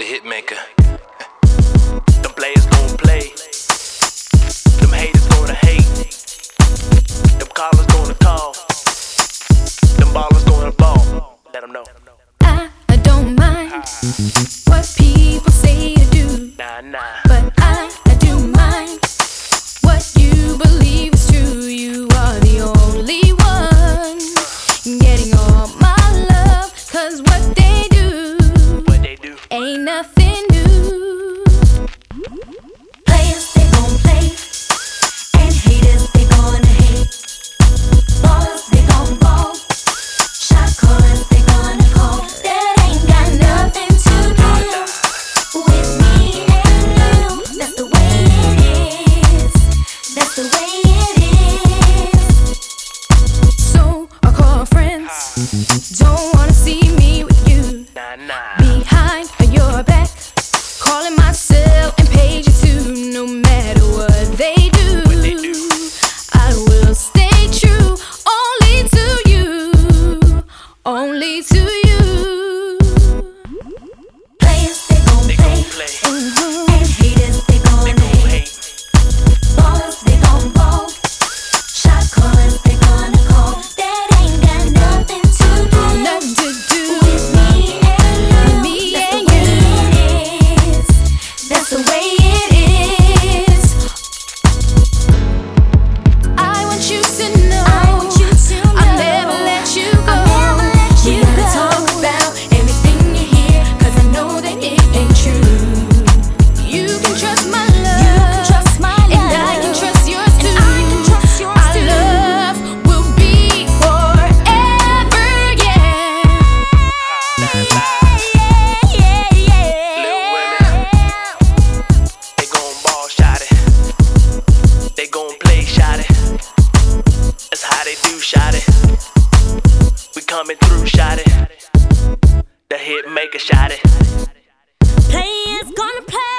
the hit maker. Them players gon' play. Them haters gonna hate. Them callers gonna call. Them ballers gonna ball. Let them know. I don't mind what people say to do, Nah. but I do mind what you believe is true. You are the only one getting all my love, 'cause what they do ain't nothing new. Players, they gon' play, and haters, they gonna hate. Ballers, they gon' ball, shot callers, they gonna call. That ain't got nothing to do with me and you. That's the way it is. That's the way it is. So I call friends, don't wanna see me with you. Nah. Behind your back, calling my cell and page you too. No matter what they do, I will stay true only to you, only to you. Players, they gon' play, and haters, they gonna hate. Ballers, they gon' ball, shot callers, they gonna call. That ain't got nothing to do Nothing to do with me and you. me That's the way it is. I want you to know I'll never let you go. We gotta talk about everything you hear, 'cause I know that it ain't true. You can trust my love, and I can trust yours too. Our love will be forever, yeah. Little women, they gon' ball, shot it. They gon' play, shot it. That's how they do, shot it. We coming through, shot it. The hit maker, shot it. Players gonna play.